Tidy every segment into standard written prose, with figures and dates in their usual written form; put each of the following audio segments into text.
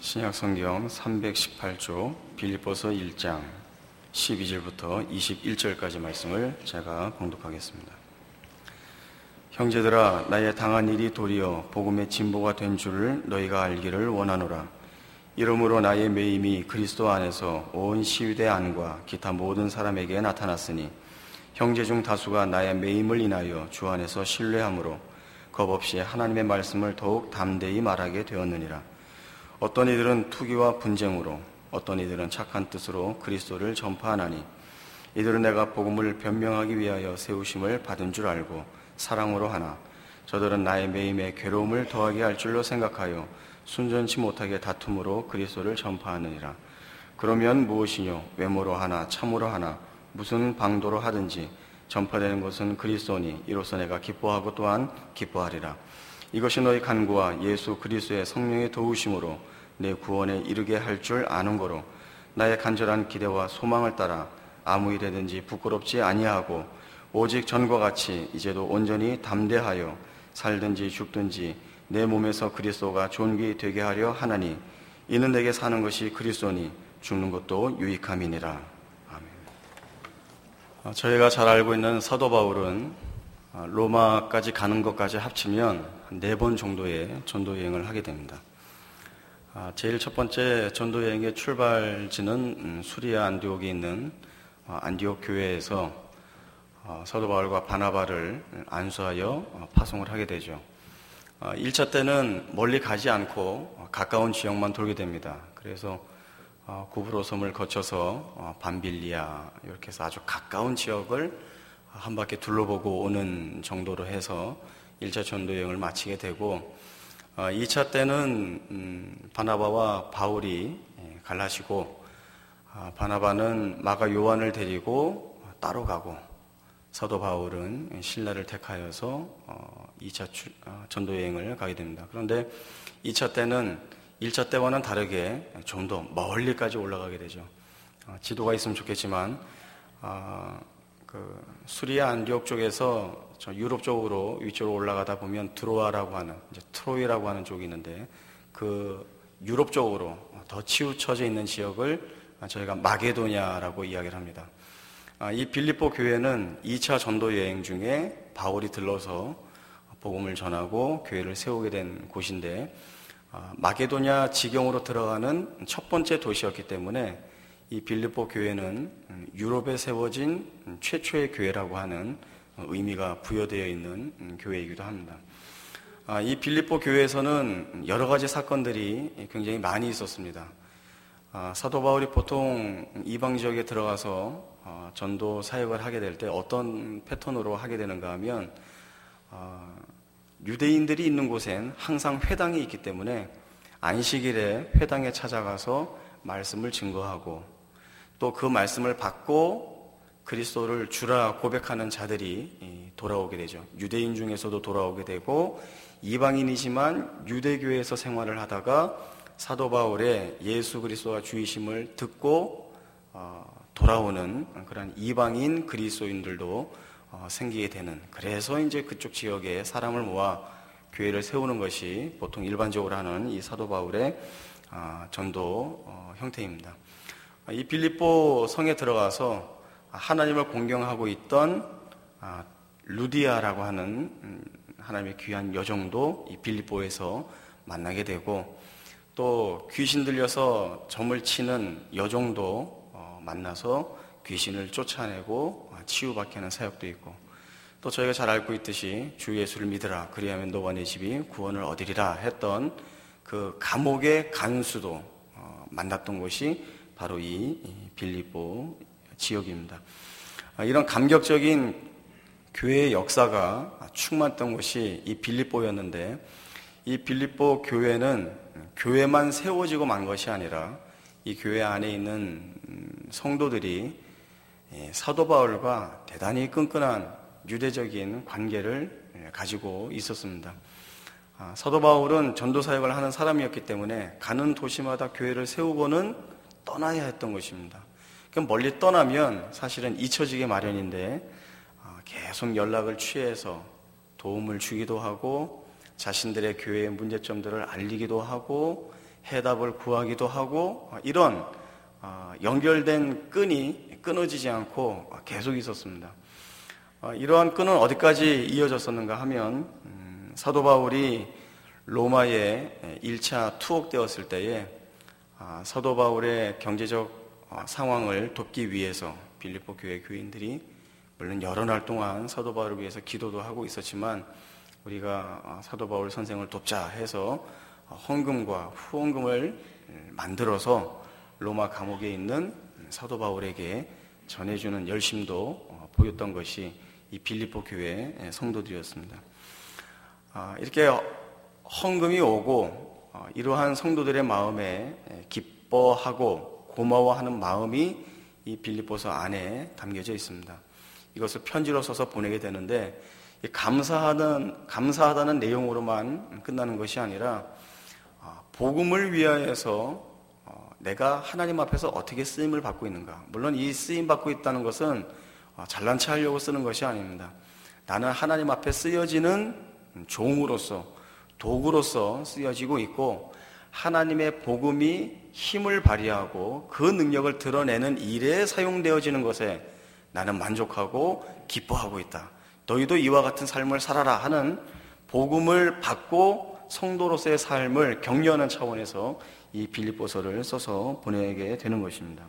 신약성경 318조 빌립보서 1장 12절부터 21절까지 말씀을 제가 봉독하겠습니다. 형제들아, 나의 당한 일이 도리어 복음의 진보가 된 줄을 너희가 알기를 원하노라. 이러므로 나의 매임이 그리스도 안에서 온 시위대 안과 기타 모든 사람에게 나타났으니 형제 중 다수가 나의 매임을 인하여 주 안에서 신뢰함으로 겁없이 하나님의 말씀을 더욱 담대히 말하게 되었느니라. 어떤 이들은 투기와 분쟁으로, 어떤 이들은 착한 뜻으로 그리스도를 전파하나니 이들은 내가 복음을 변명하기 위하여 세우심을 받은 줄 알고 사랑으로 하나 저들은 나의 매임에 괴로움을 더하게 할 줄로 생각하여 순전치 못하게 다툼으로 그리스도를 전파하느니라. 그러면 무엇이뇨? 외모로 하나 참으로 하나 무슨 방도로 하든지 전파되는 것은 그리스도니 이로써 내가 기뻐하고 또한 기뻐하리라. 이것이 너희 간구와 예수 그리스도의 성령의 도우심으로 내 구원에 이르게 할 줄 아는 거로 나의 간절한 기대와 소망을 따라 아무 일에든지 부끄럽지 아니하고 오직 전과 같이 이제도 온전히 담대하여 살든지 죽든지 내 몸에서 그리스도가 존귀되게 하려 하나니 이는 내게 사는 것이 그리스도니 죽는 것도 유익함이니라. 아멘. 저희가 잘 알고 있는 사도 바울은 로마까지 가는 것까지 합치면 4번 정도의 전도 여행을 하게 됩니다. 제일 첫 번째 전도 여행의 출발지는 수리아 안디옥에 있는 안디옥 교회에서 사도 바울과 바나바를 안수하여 파송을 하게 되죠. 1차 때는 멀리 가지 않고 가까운 지역만 돌게 됩니다. 그래서 구브로 섬을 거쳐서 밤빌리아 이렇게 해서 아주 가까운 지역을 한 바퀴 둘러보고 오는 정도로 해서 1차 전도 여행을 마치게 되고 2차 때는 바나바와 바울이 갈라지고 바나바는 마가 요한을 데리고 따로 가고 사도 바울은 실라를 택하여서 2차 전도 여행을 가게 됩니다. 그런데 2차 때는 1차 때와는 다르게 좀 더 멀리까지 올라가게 되죠. 지도가 있으면 좋겠지만 수리아 안디옥 쪽에서 저 유럽 쪽으로 위쪽으로 올라가다 보면 드로아라고 하는 이제 트로이라고 하는 쪽이 있는데 그 유럽 쪽으로 더 치우쳐져 있는 지역을 저희가 마게도냐라고 이야기를 합니다. 이 빌립보 교회는 2차 전도 여행 중에 바울이 들러서 복음을 전하고 교회를 세우게 된 곳인데 마게도냐 지경으로 들어가는 첫 번째 도시였기 때문에 이 빌립보 교회는 유럽에 세워진 최초의 교회라고 하는 의미가 부여되어 있는 교회이기도 합니다. 이 빌립보 교회에서는 여러 가지 사건들이 굉장히 많이 있었습니다. 사도 바울이 보통 이방 지역에 들어가서 전도 사역을 하게 될 때 어떤 패턴으로 하게 되는가 하면 유대인들이 있는 곳엔 항상 회당이 있기 때문에 안식일에 회당에 찾아가서 말씀을 증거하고 또 그 말씀을 받고 그리스도를 주라 고백하는 자들이 돌아오게 되죠. 유대인 중에서도 돌아오게 되고 이방인이지만 유대교회에서 생활을 하다가 사도 바울의 예수 그리스도가 주이심을 듣고 돌아오는 그런 이방인 그리스도인들도 생기게 되는, 그래서 이제 그쪽 지역에 사람을 모아 교회를 세우는 것이 보통 일반적으로 하는 이 사도 바울의 전도 형태입니다. 이 빌립보 성에 들어가서 하나님을 공경하고 있던 루디아라고 하는 하나님의 귀한 여정도 이 빌립보에서 만나게 되고 또 귀신 들려서 점을 치는 여종도 만나서 귀신을 쫓아내고 치유받게 하는 사역도 있고 또 저희가 잘 알고 있듯이 주 예수를 믿으라 그리하면 너와 네 집이 구원을 얻으리라 했던 그 감옥의 간수도 만났던 곳이 바로 이 빌립보 지역입니다. 이런 감격적인 교회의 역사가 충만했던 곳이 이 빌립보였는데 이 빌립보 교회는 교회만 세워지고 만 것이 아니라 이 교회 안에 있는 성도들이 사도 바울과 대단히 끈끈한 유대적인 관계를 가지고 있었습니다. 사도 바울은 전도 사역을 하는 사람이었기 때문에 가는 도시마다 교회를 세우고는 떠나야 했던 것입니다. 멀리 떠나면 사실은 잊혀지게 마련인데 계속 연락을 취해서 도움을 주기도 하고 자신들의 교회의 문제점들을 알리기도 하고 해답을 구하기도 하고 이런 연결된 끈이 끊어지지 않고 계속 있었습니다. 이러한 끈은 어디까지 이어졌었는가 하면 사도 바울이 로마에 1차 투옥되었을 때에 사도 바울의 경제적 상황을 돕기 위해서 빌립보 교회 교인들이 물론 여러 날 동안 사도 바울을 위해서 기도도 하고 있었지만 우리가 사도 바울 선생을 돕자 해서 헌금과 후원금을 만들어서 로마 감옥에 있는 사도 바울에게 전해주는 열심도 보였던 것이 이 빌립보 교회 성도들이었습니다. 이렇게 헌금이 오고 이러한 성도들의 마음에 기뻐하고 고마워하는 마음이 이 빌립보서 안에 담겨져 있습니다. 이것을 편지로 써서 보내게 되는데 감사하다는 내용으로만 끝나는 것이 아니라 복음을 위하여서 내가 하나님 앞에서 어떻게 쓰임을 받고 있는가. 물론 이 쓰임 받고 있다는 것은 잘난 체 하려고 쓰는 것이 아닙니다. 나는 하나님 앞에 쓰여지는 종으로서 도구로서 쓰여지고 있고 하나님의 복음이 힘을 발휘하고 그 능력을 드러내는 일에 사용되어지는 것에 나는 만족하고 기뻐하고 있다. 너희도 이와 같은 삶을 살아라 하는 복음을 받고 성도로서의 삶을 격려하는 차원에서 이 빌립보서를 써서 보내게 되는 것입니다.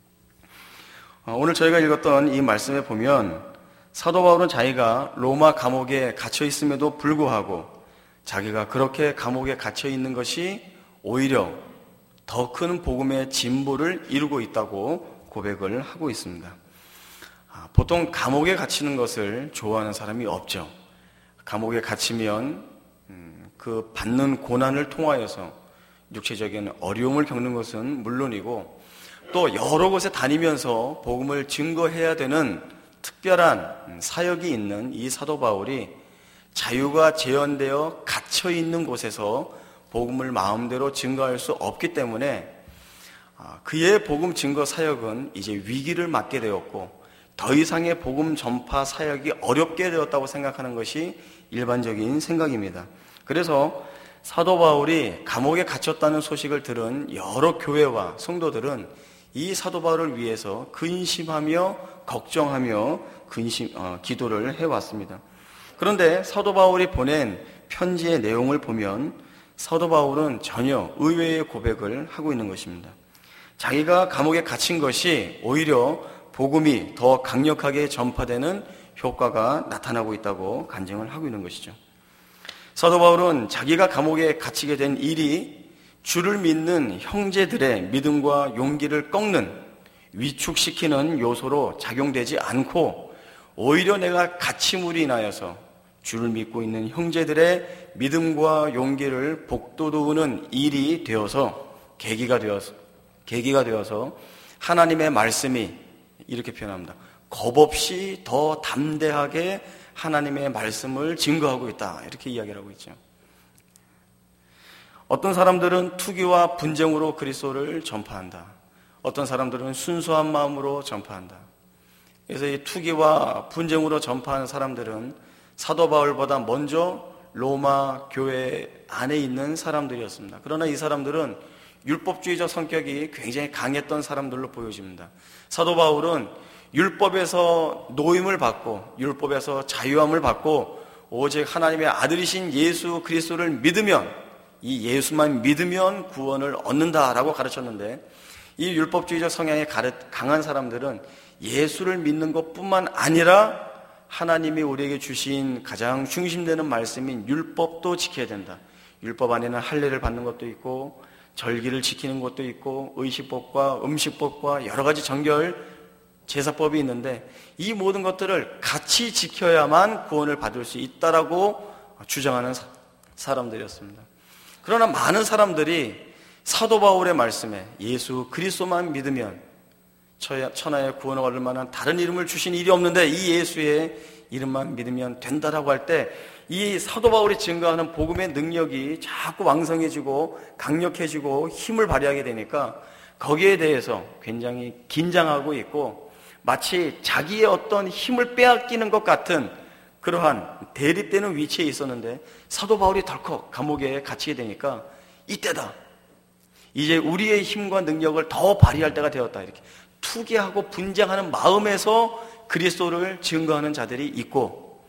오늘 저희가 읽었던 이 말씀에 보면 사도 바울은 자기가 로마 감옥에 갇혀 있음에도 불구하고 자기가 그렇게 감옥에 갇혀 있는 것이 오히려 더 큰 복음의 진보를 이루고 있다고 고백을 하고 있습니다. 보통 감옥에 갇히는 것을 좋아하는 사람이 없죠. 감옥에 갇히면 그 받는 고난을 통하여서 육체적인 어려움을 겪는 것은 물론이고 또 여러 곳에 다니면서 복음을 증거해야 되는 특별한 사역이 있는 이 사도 바울이 자유가 제한되어 갇혀 있는 곳에서 복음을 마음대로 증거할 수 없기 때문에 그의 복음 증거 사역은 이제 위기를 맞게 되었고 더 이상의 복음 전파 사역이 어렵게 되었다고 생각하는 것이 일반적인 생각입니다. 그래서 사도 바울이 감옥에 갇혔다는 소식을 들은 여러 교회와 성도들은 이 사도 바울을 위해서 근심하며 걱정하며 기도를 해왔습니다. 그런데 사도 바울이 보낸 편지의 내용을 보면 사도 바울은 전혀 의외의 고백을 하고 있는 것입니다. 자기가 감옥에 갇힌 것이 오히려 복음이 더 강력하게 전파되는 효과가 나타나고 있다고 간증을 하고 있는 것이죠. 사도 바울은 자기가 감옥에 갇히게 된 일이 주를 믿는 형제들의 믿음과 용기를 꺾는 위축시키는 요소로 작용되지 않고 오히려 내가 갇힘으로 인하여서 주를 믿고 있는 형제들의 믿음과 용기를 복돋우는 일이 되어서 계기가 되어서 하나님의 말씀이 이렇게 표현합니다. 겁없이 더 담대하게 하나님의 말씀을 증거하고 있다. 이렇게 이야기를 하고 있죠. 어떤 사람들은 투기와 분쟁으로 그리스도를 전파한다. 어떤 사람들은 순수한 마음으로 전파한다. 그래서 이 투기와 분쟁으로 전파하는 사람들은 사도 바울보다 먼저 로마 교회 안에 있는 사람들이었습니다. 그러나 이 사람들은 율법주의적 성격이 굉장히 강했던 사람들로 보여집니다. 사도 바울은 율법에서 노임을 받고 율법에서 자유함을 받고 오직 하나님의 아들이신 예수 그리스도를 믿으면 이 예수만 믿으면 구원을 얻는다라고 가르쳤는데 이 율법주의적 성향이 강한 사람들은 예수를 믿는 것뿐만 아니라 하나님이 우리에게 주신 가장 중심되는 말씀인 율법도 지켜야 된다. 율법 안에는 할례를 받는 것도 있고 절기를 지키는 것도 있고 의식법과 음식법과 여러 가지 정결 제사법이 있는데 이 모든 것들을 같이 지켜야만 구원을 받을 수 있다라고 주장하는 사람들이었습니다. 그러나 많은 사람들이 사도 바울의 말씀에 예수 그리스도만 믿으면 천하의 구원을 얻을 만한 다른 이름을 주신 일이 없는데 이 예수의 이름만 믿으면 된다라고 할 때 이 사도 바울이 증거하는 복음의 능력이 자꾸 왕성해지고 강력해지고 힘을 발휘하게 되니까 거기에 대해서 굉장히 긴장하고 있고 마치 자기의 어떤 힘을 빼앗기는 것 같은 그러한 대립되는 위치에 있었는데 사도 바울이 덜컥 감옥에 갇히게 되니까 이때다. 이제 우리의 힘과 능력을 더 발휘할 때가 되었다. 이렇게 투기하고 분쟁하는 마음에서 그리스도를 증거하는 자들이 있고,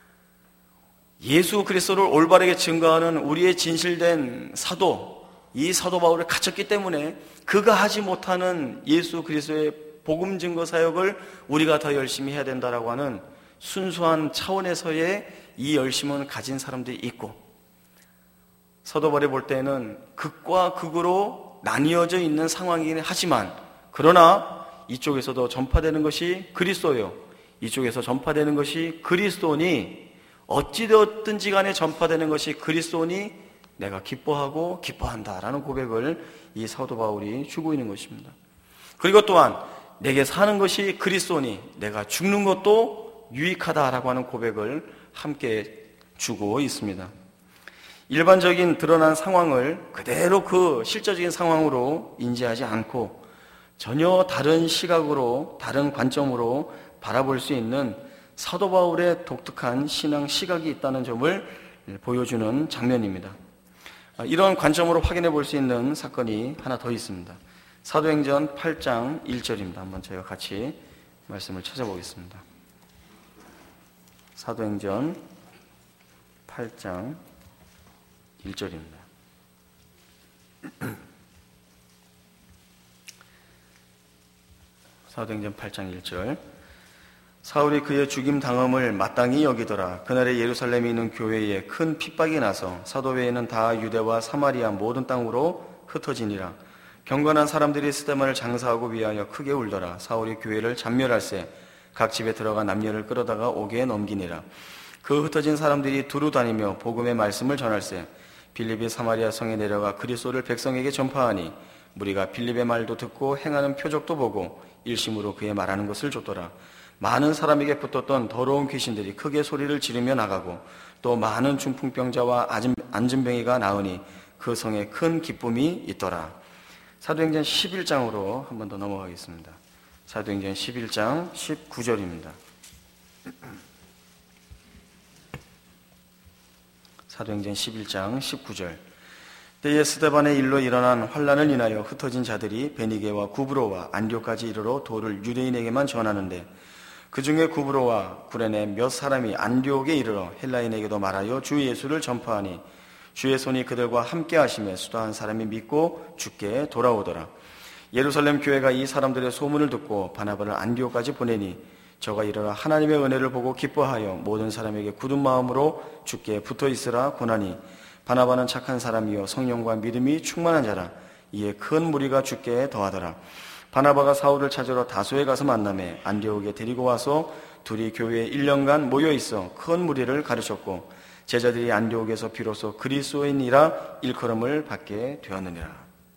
예수 그리스도를 올바르게 증거하는 우리의 진실된 사도, 이 사도 바울을 갖췄기 때문에 그가 하지 못하는 예수 그리스도의 복음 증거 사역을 우리가 더 열심히 해야 된다라고 하는 순수한 차원에서의 이 열심은 가진 사람들이 있고, 사도 바울이 볼 때는 극과 극으로 나뉘어져 있는 상황이긴 하지만, 그러나 이쪽에서도 전파되는 것이 그리스도요, 이쪽에서 전파되는 것이 그리스도니, 어찌되었든지 간에 전파되는 것이 그리스도니 내가 기뻐하고 기뻐한다라는 고백을 이 사도 바울이 주고 있는 것입니다. 그리고 또한 내게 사는 것이 그리스도니 내가 죽는 것도 유익하다라고 하는 고백을 함께 주고 있습니다. 일반적인 드러난 상황을 그대로 그 실제적인 상황으로 인지하지 않고 전혀 다른 시각으로, 다른 관점으로 바라볼 수 있는 사도 바울의 독특한 신앙 시각이 있다는 점을 보여주는 장면입니다. 이런 관점으로 확인해 볼 수 있는 사건이 하나 더 있습니다. 사도행전 8장 1절입니다. 한번 저희가 같이 말씀을 찾아보겠습니다. 사도행전 8장 1절입니다. 사도행전 8장 1절. 사울이 그의 죽임 당함을 마땅히 여기더라. 그날에 예루살렘에 있는 교회에 큰 핍박이 나서 사도 외에는 다 유대와 사마리아 모든 땅으로 흩어지니라. 경건한 사람들이 스데반을 장사하고 위하여 크게 울더라. 사울이 교회를 잔멸할세 각 집에 들어가 남녀를 끌어다가 옥에 넘기니라. 그 흩어진 사람들이 두루 다니며 복음의 말씀을 전할세 빌립이 사마리아 성에 내려가 그리스도를 백성에게 전파하니 무리가 빌립의 말도 듣고 행하는 표적도 보고 일심으로 그의 말하는 것을 줬더라. 많은 사람에게 붙었던 더러운 귀신들이 크게 소리를 지르며 나가고 또 많은 중풍병자와 안진뱅이가 나으니 그 성에 큰 기쁨이 있더라. 사도행전 11장으로 한 번 더 넘어가겠습니다. 사도행전 11장 19절입니다. 사도행전 11장 19절. 때에 스데반의 일로 일어난 환란을 인하여 흩어진 자들이 베니게와 구브로와 안디옥까지 이르러 도를 유대인에게만 전하는데 그 중에 구브로와 구레네 몇 사람이 안디옥에 이르러 헬라인에게도 말하여 주 예수를 전파하니 주의 손이 그들과 함께 하시며 수도 한 사람이 믿고 주께 돌아오더라. 예루살렘 교회가 이 사람들의 소문을 듣고 바나바를 안디옥까지 보내니 저가 이르러 하나님의 은혜를 보고 기뻐하여 모든 사람에게 굳은 마음으로 주께 붙어 있으라 권하니 바나바는 착한 사람이요 성령과 믿음이 충만한 자라. 이에 큰 무리가 주께 더하더라. 바나바가 사울을 찾으러 다소에 가서 만나매 안디옥에 데리고 와서 둘이 교회에 1년간 모여 있어 큰 무리를 가르쳤고 제자들이 안디옥에서 비로소 그리스도인이라 일컬음을 받게 되었느니라.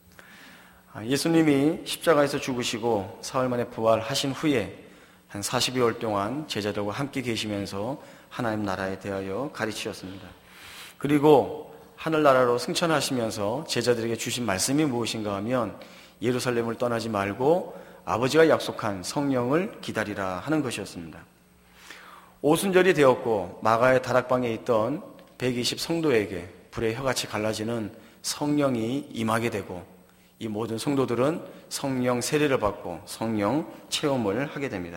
예수님이 십자가에서 죽으시고 사흘 만에 부활하신 후에 한 40여일 동안 제자들과 함께 계시면서 하나님 나라에 대하여 가르치셨습니다. 그리고 하늘나라로 승천하시면서 제자들에게 주신 말씀이 무엇인가 하면 예루살렘을 떠나지 말고 아버지가 약속한 성령을 기다리라 하는 것이었습니다. 오순절이 되었고 마가의 다락방에 있던 120 성도에게 불의 혀같이 갈라지는 성령이 임하게 되고 이 모든 성도들은 성령 세례를 받고 성령 체험을 하게 됩니다.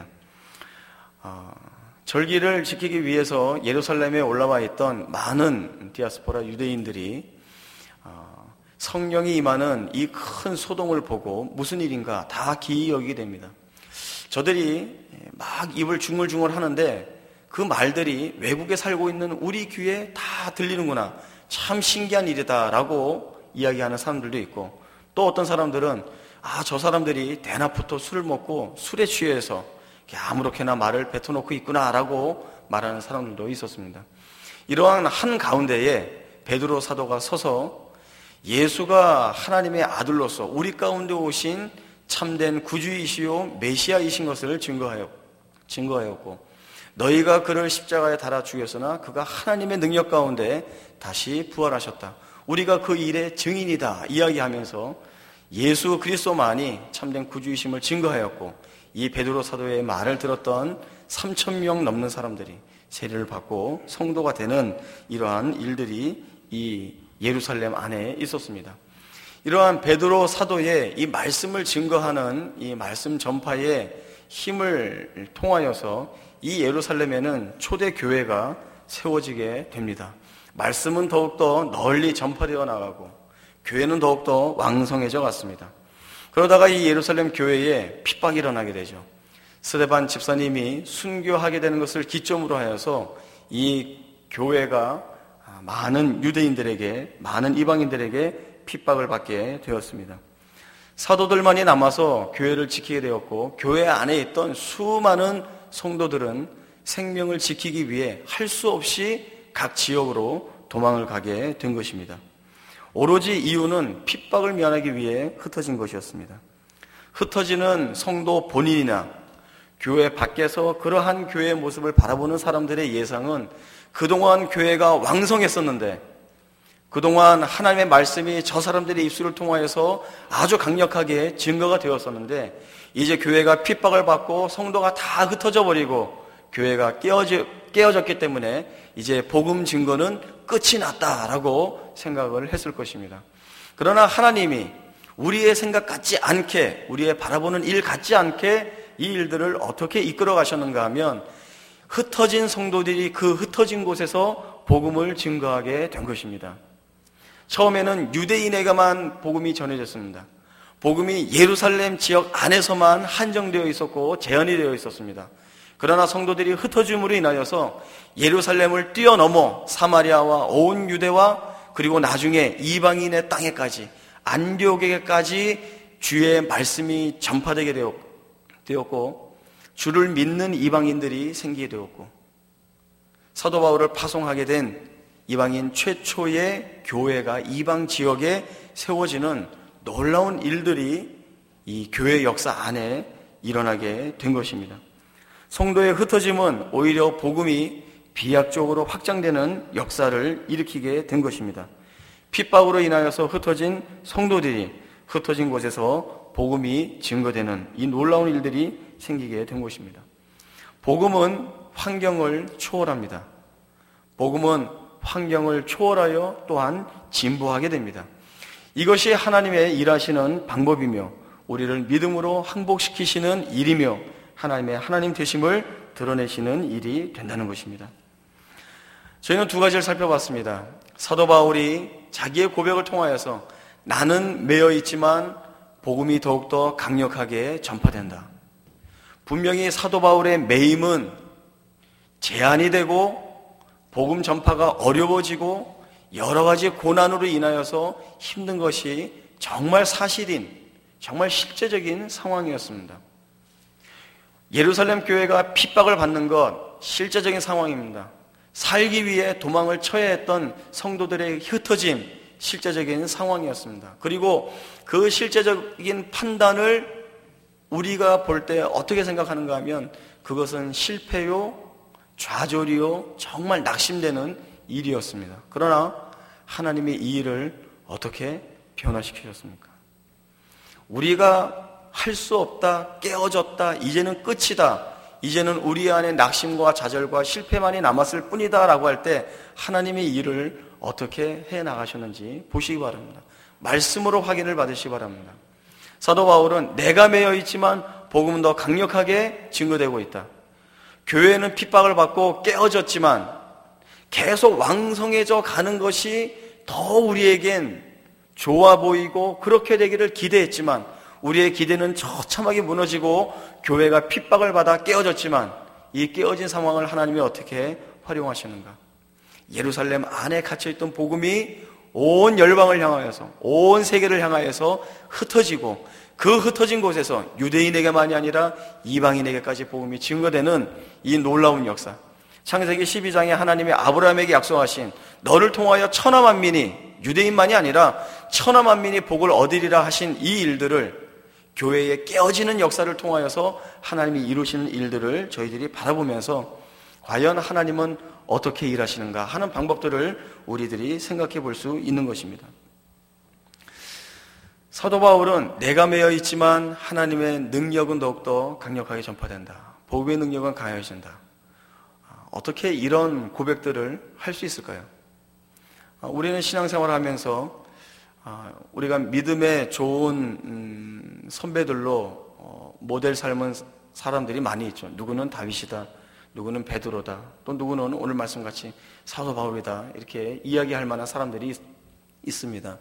절기를 지키기 위해서 예루살렘에 올라와 있던 많은 디아스포라 유대인들이 성령이 임하는 이 큰 소동을 보고 무슨 일인가 다 기이 여기게 됩니다. 저들이 막 입을 중얼중얼 하는데 그 말들이 외국에 살고 있는 우리 귀에 다 들리는구나. 참 신기한 일이다라고 이야기하는 사람들도 있고 또 어떤 사람들은 저 사람들이 대낮부터 술을 먹고 술에 취해서 아무렇게나 말을 뱉어놓고 있구나라고 말하는 사람들도 있었습니다. 이러한 한 가운데에 베드로 사도가 서서 예수가 하나님의 아들로서 우리 가운데 오신 참된 구주이시요 메시아이신 것을 증거하였고 너희가 그를 십자가에 달아 죽였으나 그가 하나님의 능력 가운데 다시 부활하셨다. 우리가 그 일의 증인이다 이야기하면서 예수 그리스도만이 참된 구주이심을 증거하였고 이 베드로 사도의 말을 들었던 3,000명 넘는 사람들이 세례를 받고 성도가 되는 이러한 일들이 이 예루살렘 안에 있었습니다. 이러한 베드로 사도의 이 말씀을 증거하는 이 말씀 전파의 힘을 통하여서 이 예루살렘에는 초대 교회가 세워지게 됩니다. 말씀은 더욱더 널리 전파되어 나가고 교회는 더욱더 왕성해져 갔습니다. 그러다가 이 예루살렘 교회에 핍박이 일어나게 되죠. 스데반 집사님이 순교하게 되는 것을 기점으로 하여서 이 교회가 많은 유대인들에게, 많은 이방인들에게 핍박을 받게 되었습니다. 사도들만이 남아서 교회를 지키게 되었고, 교회 안에 있던 수많은 성도들은 생명을 지키기 위해 할 수 없이 각 지역으로 도망을 가게 된 것입니다. 오로지 이유는 핍박을 면하기 위해 흩어진 것이었습니다. 흩어지는 성도 본인이나 교회 밖에서 그러한 교회의 모습을 바라보는 사람들의 예상은 그동안 교회가 왕성했었는데, 그동안 하나님의 말씀이 저 사람들의 입술을 통하여서 아주 강력하게 증거가 되었었는데, 이제 교회가 핍박을 받고 성도가 다 흩어져 버리고 교회가 깨어졌기 때문에 이제 복음 증거는 끝이 났다라고 생각을 했을 것입니다. 그러나 하나님이 우리의 생각 같지 않게, 우리의 바라보는 일 같지 않게 이 일들을 어떻게 이끌어 가셨는가 하면, 흩어진 성도들이 그 흩어진 곳에서 복음을 증거하게 된 것입니다. 처음에는 유대인에게만 복음이 전해졌습니다. 복음이 예루살렘 지역 안에서만 한정되어 있었고 제한이 되어 있었습니다. 그러나 성도들이 흩어짐으로 인하여서 예루살렘을 뛰어넘어 사마리아와 온 유대와 그리고 나중에 이방인의 땅에까지, 안디옥에까지 주의 말씀이 전파되게 되었고, 주를 믿는 이방인들이 생기게 되었고, 사도 바울을 파송하게 된 이방인 최초의 교회가 이방 지역에 세워지는 놀라운 일들이 이 교회 역사 안에 일어나게 된 것입니다. 성도의 흩어짐은 오히려 복음이 비약적으로 확장되는 역사를 일으키게 된 것입니다. 핍박으로 인하여서 흩어진 성도들이 흩어진 곳에서 복음이 증거되는 이 놀라운 일들이 생기게 된 것입니다. 복음은 환경을 초월합니다. 복음은 환경을 초월하여 또한 진보하게 됩니다. 이것이 하나님의 일하시는 방법이며 우리를 믿음으로 항복시키시는 일이며 하나님의 하나님 되심을 드러내시는 일이 된다는 것입니다. 저희는 두 가지를 살펴봤습니다. 사도 바울이 자기의 고백을 통하여서 나는 매여 있지만 복음이 더욱더 강력하게 전파된다. 분명히 사도 바울의 매임은 제한이 되고 복음 전파가 어려워지고 여러 가지 고난으로 인하여서 힘든 것이 정말 사실인, 정말 실제적인 상황이었습니다. 예루살렘 교회가 핍박을 받는 것 실제적인 상황입니다. 살기 위해 도망을 쳐야 했던 성도들의 흩어짐 실제적인 상황이었습니다. 그리고 그 실제적인 판단을 우리가 볼 때 어떻게 생각하는가 하면 그것은 실패요, 좌절이요, 정말 낙심되는 일이었습니다. 그러나 하나님이 이 일을 어떻게 변화시키셨습니까? 우리가 할 수 없다, 깨어졌다, 이제는 끝이다, 이제는 우리 안에 낙심과 좌절과 실패만이 남았을 뿐이다 라고 할 때 하나님이 이 일을 어떻게 해나가셨는지 보시기 바랍니다. 말씀으로 확인을 받으시기 바랍니다. 사도 바울은 내가 매여 있지만 복음은 더 강력하게 증거되고 있다. 교회는 핍박을 받고 깨어졌지만 계속 왕성해져 가는 것이 더 우리에겐 좋아 보이고 그렇게 되기를 기대했지만 우리의 기대는 처참하게 무너지고 교회가 핍박을 받아 깨어졌지만 이 깨어진 상황을 하나님이 어떻게 활용하시는가? 예루살렘 안에 갇혀있던 복음이 온 열방을 향하여서, 온 세계를 향하여서 흩어지고 그 흩어진 곳에서 유대인에게만이 아니라 이방인에게까지 복음이 증거되는 이 놀라운 역사. 창세기 12장에 하나님이 아브라함에게 약속하신 너를 통하여 천하 만민이, 유대인만이 아니라 천하 만민이 복을 얻으리라 하신 이 일들을 교회의 깨어지는 역사를 통하여서 하나님이 이루시는 일들을 저희들이 바라보면서 과연 하나님은 어떻게 일하시는가 하는 방법들을 우리들이 생각해 볼 수 있는 것입니다. 사도 바울은 내가 매여 있지만 하나님의 능력은 더욱더 강력하게 전파된다. 복음의 능력은 강해진다. 어떻게 이런 고백들을 할 수 있을까요? 우리는 신앙생활을 하면서 우리가 믿음의 좋은 선배들로 모델 삶은 사람들이 많이 있죠. 누구는 다윗이다, 누구는 베드로다, 또 누구는 오늘 말씀같이 사도 바울이다, 이렇게 이야기할 만한 사람들이 있습니다.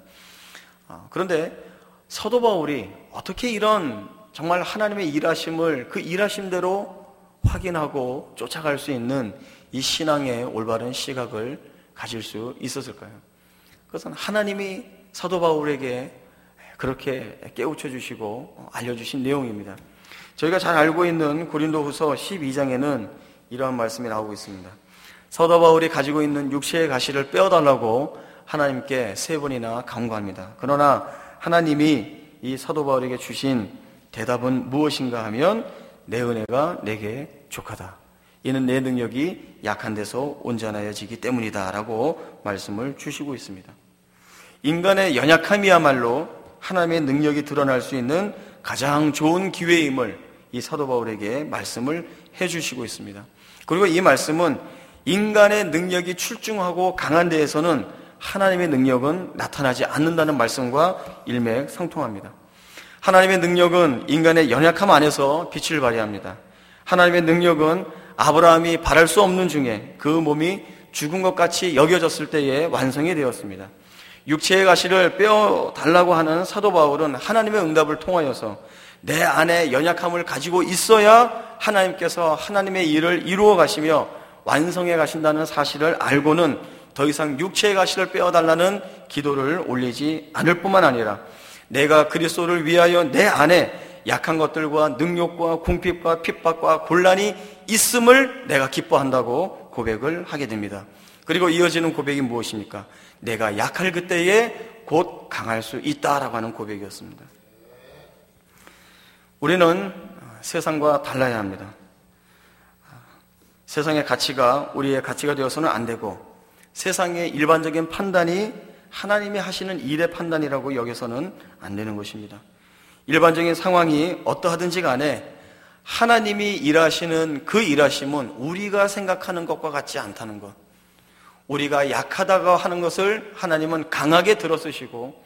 그런데 사도 바울이 어떻게 이런 정말 하나님의 일하심을 그 일하심대로 확인하고 쫓아갈 수 있는 이 신앙의 올바른 시각을 가질 수 있었을까요? 그것은 하나님이 사도 바울에게 그렇게 깨우쳐 주시고 알려주신 내용입니다. 저희가 잘 알고 있는 고린도후서 12장에는 이러한 말씀이 나오고 있습니다. 사도 바울이 가지고 있는 육체의 가시를 빼어달라고 하나님께 3번이나 간구합니다. 그러나 하나님이 이 사도 바울에게 주신 대답은 무엇인가 하면 내 은혜가 내게 족하다. 이는 내 능력이 약한 데서 온전하여지기 때문이다 라고 말씀을 주시고 있습니다. 인간의 연약함이야말로 하나님의 능력이 드러날 수 있는 가장 좋은 기회임을 이 사도 바울에게 말씀을 해주시고 있습니다. 그리고 이 말씀은 인간의 능력이 출중하고 강한 데에서는 하나님의 능력은 나타나지 않는다는 말씀과 일맥상통합니다. 하나님의 능력은 인간의 연약함 안에서 빛을 발휘합니다. 하나님의 능력은 아브라함이 바랄 수 없는 중에 그 몸이 죽은 것 같이 여겨졌을 때에 완성이 되었습니다. 육체의 가시를 빼어달라고 하는 사도 바울은 하나님의 응답을 통하여서 내 안에 연약함을 가지고 있어야 하나님께서 하나님의 일을 이루어 가시며 완성해 가신다는 사실을 알고는 더 이상 육체의 가시를 빼어달라는 기도를 올리지 않을 뿐만 아니라 내가 그리스도를 위하여 내 안에 약한 것들과 능욕과 궁핍과 핍박과 곤란이 있음을 내가 기뻐한다고 고백을 하게 됩니다. 그리고 이어지는 고백이 무엇입니까? 내가 약할 그때에 곧 강할 수 있다라고 하는 고백이었습니다. 우리는 세상과 달라야 합니다. 세상의 가치가 우리의 가치가 되어서는 안 되고 세상의 일반적인 판단이 하나님이 하시는 일의 판단이라고 여겨서는 안 되는 것입니다. 일반적인 상황이 어떠하든지 간에 하나님이 일하시는 그 일하심은 우리가 생각하는 것과 같지 않다는 것, 우리가 약하다고 하는 것을 하나님은 강하게 들어쓰시고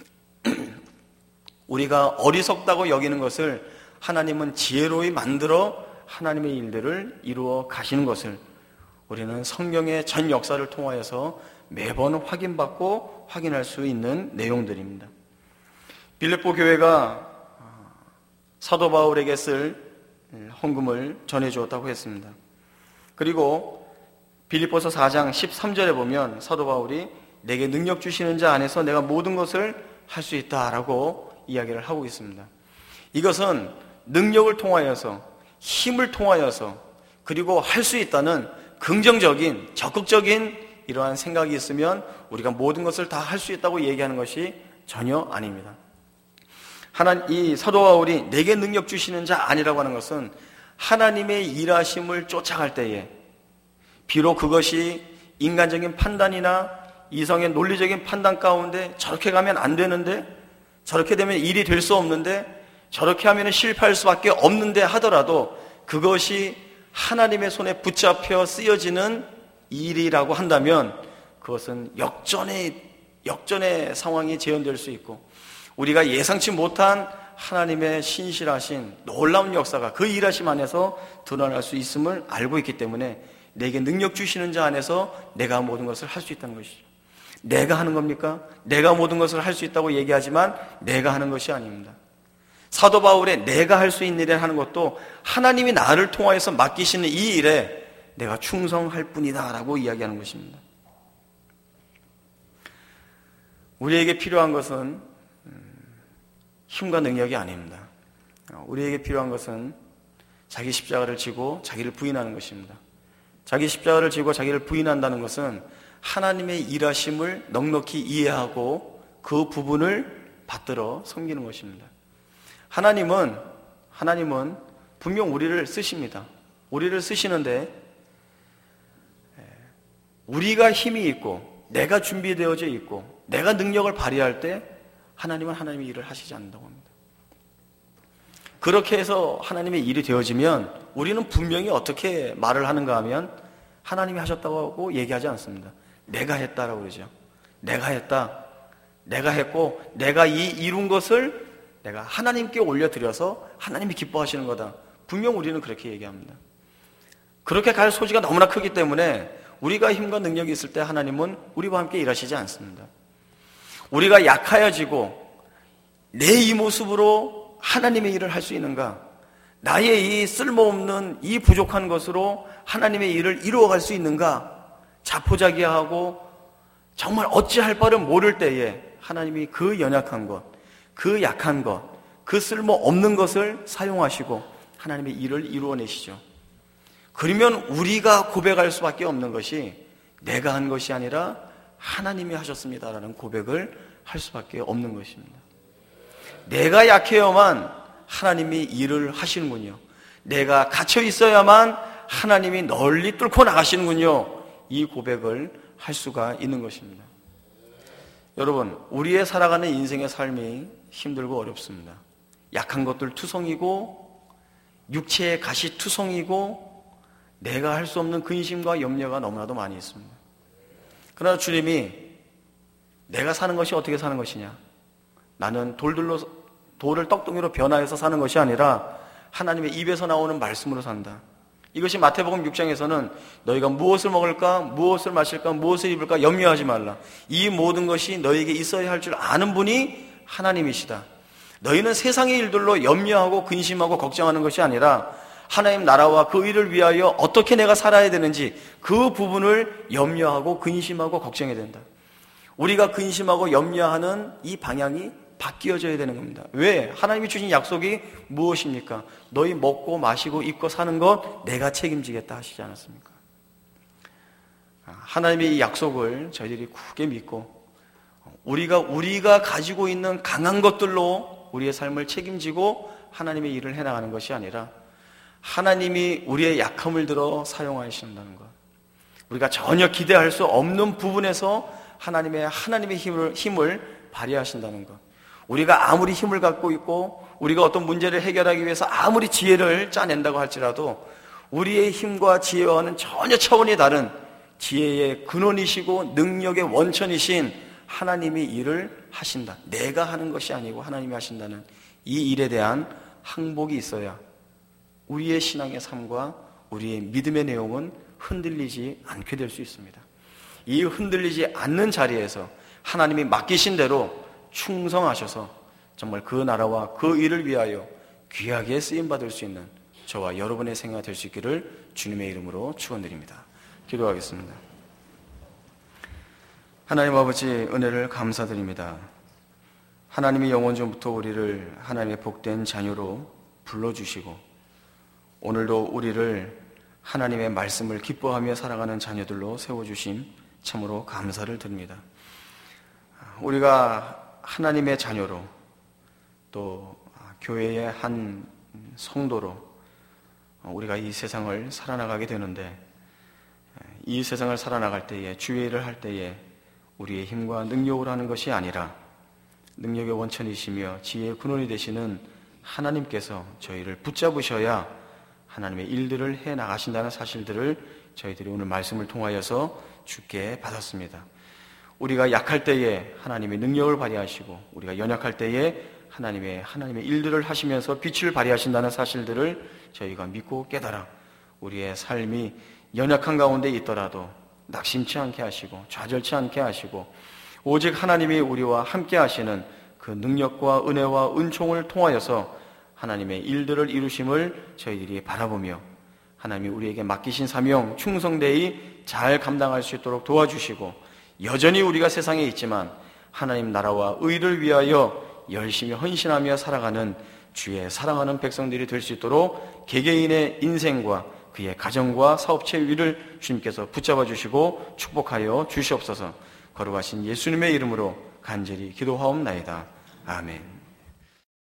우리가 어리석다고 여기는 것을 하나님은 지혜로이 만들어 하나님의 일들을 이루어 가시는 것을 우리는 성경의 전 역사를 통하여서 매번 확인받고 확인할 수 있는 내용들입니다. 빌립보 교회가 사도 바울에게 쓸 헌금을 전해주었다고 했습니다. 그리고 빌립보서 4장 13절에 보면 사도 바울이 내게 능력 주시는 자 안에서 내가 모든 것을 할 수 있다라고 이야기를 하고 있습니다. 이것은 능력을 통하여서 힘을 통하여서 그리고 할 수 있다는 긍정적인 적극적인 이러한 생각이 있으면 우리가 모든 것을 다 할 수 있다고 얘기하는 것이 전혀 아닙니다. 이 사도 바울이 내게 능력 주시는 자 아니라고 하는 것은 하나님의 일하심을 쫓아갈 때에 비록 그것이 인간적인 판단이나 이성의 논리적인 판단 가운데 저렇게 가면 안 되는데 저렇게 되면 일이 될 수 없는데 저렇게 하면 실패할 수밖에 없는데 하더라도 그것이 하나님의 손에 붙잡혀 쓰여지는 일이라고 한다면 그것은 역전의 상황이 재현될 수 있고 우리가 예상치 못한 하나님의 신실하신 놀라운 역사가 그 일하심 안에서 드러날 수 있음을 알고 있기 때문에 내게 능력 주시는 자 안에서 내가 모든 것을 할 수 있다는 것이죠. 내가 하는 겁니까? 내가 모든 것을 할 수 있다고 얘기하지만 내가 하는 것이 아닙니다. 사도 바울의 내가 할 수 있는 일을 하는 것도 하나님이 나를 통하여서 맡기시는 이 일에 내가 충성할 뿐이다 라고 이야기하는 것입니다. 우리에게 필요한 것은 힘과 능력이 아닙니다. 우리에게 필요한 것은 자기 십자가를 지고 자기를 부인하는 것입니다. 자기 십자가를 지고 자기를 부인한다는 것은 하나님의 일하심을 넉넉히 이해하고 그 부분을 받들어 섬기는 것입니다. 하나님은 분명 우리를 쓰십니다. 우리를 쓰시는데 우리가 힘이 있고 내가 준비되어져 있고 내가 능력을 발휘할 때 하나님은 하나님의 일을 하시지 않는다고 합니다. 그렇게 해서 하나님의 일이 되어지면 우리는 분명히 어떻게 말을 하는가 하면 하나님이 하셨다고 하고 얘기하지 않습니다. 내가 했다라고 그러죠. 내가 했다. 내가 했고 내가 이룬 것을 내가 하나님께 올려드려서 하나님이 기뻐하시는 거다. 분명 우리는 그렇게 얘기합니다. 그렇게 갈 소지가 너무나 크기 때문에 우리가 힘과 능력이 있을 때 하나님은 우리와 함께 일하시지 않습니다. 우리가 약하여지고 내 이 모습으로 하나님의 일을 할 수 있는가? 나의 이 쓸모없는 이 부족한 것으로 하나님의 일을 이루어갈 수 있는가? 자포자기하고 정말 어찌할 바를 모를 때에 하나님이 그 연약한 것, 그 약한 것, 그 쓸모없는 것을 사용하시고 하나님의 일을 이루어내시죠. 그러면 우리가 고백할 수밖에 없는 것이 내가 한 것이 아니라 하나님이 하셨습니다라는 고백을 할 수밖에 없는 것입니다. 내가 약해야만 하나님이 일을 하시는군요. 내가 갇혀 있어야만 하나님이 널리 뚫고 나가시는군요. 이 고백을 할 수가 있는 것입니다. 여러분, 우리의 살아가는 인생의 삶이 힘들고 어렵습니다. 약한 것들 투성이고 육체의 가시 투성이고 내가 할 수 없는 근심과 염려가 너무나도 많이 있습니다. 그러나 주님이 내가 사는 것이 어떻게 사는 것이냐? 나는 돌을 떡덩이로 변화해서 사는 것이 아니라 하나님의 입에서 나오는 말씀으로 산다. 이것이 마태복음 6장에서는 너희가 무엇을 먹을까, 무엇을 마실까, 무엇을 입을까 염려하지 말라. 이 모든 것이 너희에게 있어야 할 줄 아는 분이 하나님이시다. 너희는 세상의 일들로 염려하고 근심하고 걱정하는 것이 아니라 하나님 나라와 그 일을 위하여 어떻게 내가 살아야 되는지 그 부분을 염려하고 근심하고 걱정해야 된다. 우리가 근심하고 염려하는 이 방향이 바뀌어져야 되는 겁니다. 왜? 하나님이 주신 약속이 무엇입니까? 너희 먹고 마시고 입고 사는 것 내가 책임지겠다 하시지 않았습니까? 하나님의 이 약속을 저희들이 굳게 믿고 우리가 가지고 있는 강한 것들로 우리의 삶을 책임지고 하나님의 일을 해나가는 것이 아니라 하나님이 우리의 약함을 들어 사용하신다는 것, 우리가 전혀 기대할 수 없는 부분에서 하나님의 힘을 발휘하신다는 것, 우리가 아무리 힘을 갖고 있고 우리가 어떤 문제를 해결하기 위해서 아무리 지혜를 짜낸다고 할지라도 우리의 힘과 지혜와는 전혀 차원이 다른 지혜의 근원이시고 능력의 원천이신 하나님이 일을 하신다. 내가 하는 것이 아니고 하나님이 하신다는 이 일에 대한 항복이 있어야 우리의 신앙의 삶과 우리의 믿음의 내용은 흔들리지 않게 될 수 있습니다. 이 흔들리지 않는 자리에서 하나님이 맡기신 대로 충성하셔서 정말 그 나라와 그 일을 위하여 귀하게 쓰임받을 수 있는 저와 여러분의 생애가 될 수 있기를 주님의 이름으로 축원드립니다. 기도하겠습니다. 하나님 아버지, 은혜를 감사드립니다. 하나님이 영원전부터 우리를 하나님의 복된 자녀로 불러주시고 오늘도 우리를 하나님의 말씀을 기뻐하며 살아가는 자녀들로 세워주심 참으로 감사를 드립니다. 우리가 하나님의 자녀로 또 교회의 한 성도로 우리가 이 세상을 살아나가게 되는데 이 세상을 살아나갈 때에 주의 일을 할 때에 우리의 힘과 능력으로 하는 것이 아니라 능력의 원천이시며 지혜의 근원이 되시는 하나님께서 저희를 붙잡으셔야 하나님의 일들을 해나가신다는 사실들을 저희들이 오늘 말씀을 통하여서 주께 받았습니다. 우리가 약할 때에 하나님의 능력을 발휘하시고 우리가 연약할 때에 하나님의 일들을 하시면서 빛을 발휘하신다는 사실들을 저희가 믿고 깨달아 우리의 삶이 연약한 가운데 있더라도 낙심치 않게 하시고 좌절치 않게 하시고 오직 하나님이 우리와 함께 하시는 그 능력과 은혜와 은총을 통하여서 하나님의 일들을 이루심을 저희들이 바라보며 하나님이 우리에게 맡기신 사명 충성되이 잘 감당할 수 있도록 도와주시고 여전히 우리가 세상에 있지만 하나님 나라와 의를 위하여 열심히 헌신하며 살아가는 주의 사랑하는 백성들이 될 수 있도록 개개인의 인생과 그의 가정과 사업체 위를 주님께서 붙잡아 주시고 축복하여 주시옵소서. 거룩하신 예수님의 이름으로 간절히 기도하옵나이다. 아멘.